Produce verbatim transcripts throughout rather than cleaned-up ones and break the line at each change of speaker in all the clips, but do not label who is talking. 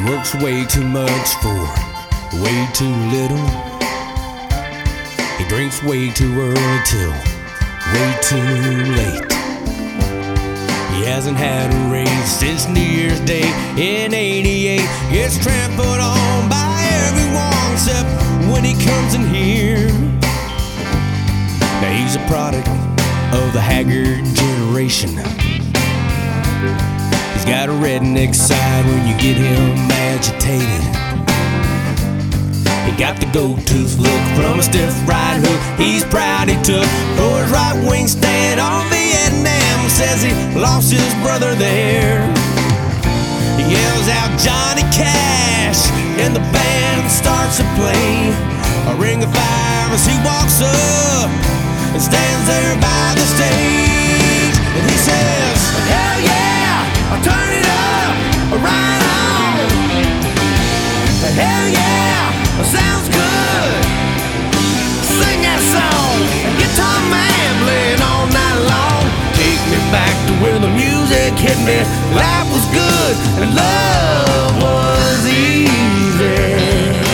Works way too much for way too little. He drinks way too early till way too late. He hasn't had a raise since New Year's Day in eighty-eight. Gets trampled on by everyone except when he comes in here. Now he's a product of the haggard generation. He's got a redneck side when you get him agitated. He got the gold tooth look from a stiff right hook he's proud he took for his right wing stand on Vietnam. Says he lost his brother there. He yells out Johnny Cash and the band starts to play a ring of fire as he walks up and stands there by the stage. And he says, hell yeah, I'll turn it up, right on. Hell yeah, sounds good. Sing that song, guitar man playing all night long. Take me back to where the music hit me. Life was good and love was easy.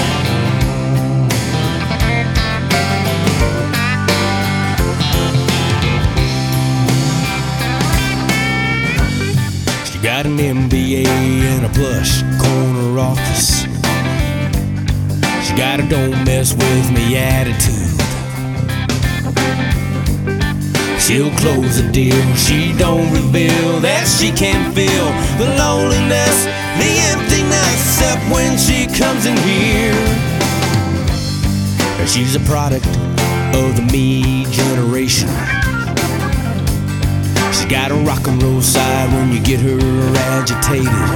She got an M B A and a plush corner office. She got a don't mess with me attitude. She'll close the deal, she don't reveal that she can feel the loneliness, the emptiness, except when she comes in here. And she's a product of the me generation. She's got a rock and roll side when you get her agitated.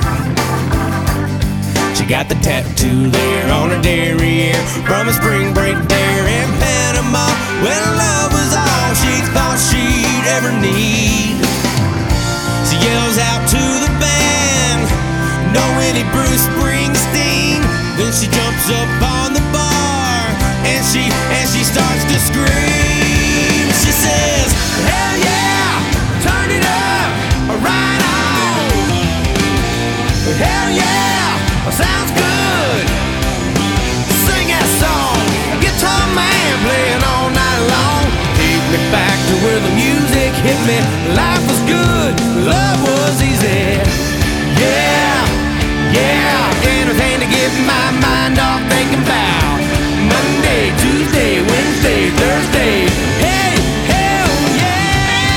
She got the tattoo there on her derriere from a spring break there in Panama, when love was all she thought she'd ever need. She yells out to the band, no any Bruce Springsteen. Then she jumps up on the bar and she and she starts to scream. She says, hell yeah, turn it up, right on. Hell yeah, sounds good. Sing that song, guitar man playing all night long. Take me back to where the music hit me. Life was good, love was easy. Yeah, yeah, anything to get my mind off thinking about Monday, Tuesday, Wednesday, Thursday. Hey, hell yeah.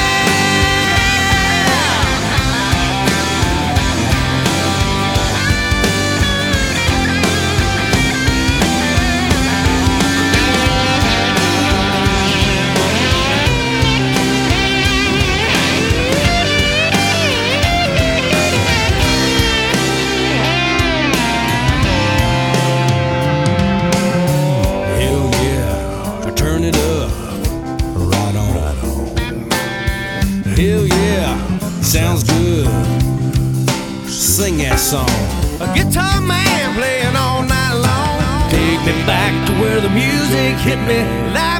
Hell yeah, sounds good. Sing that song. A guitar man playing all night long. Take me back to where the music hit me.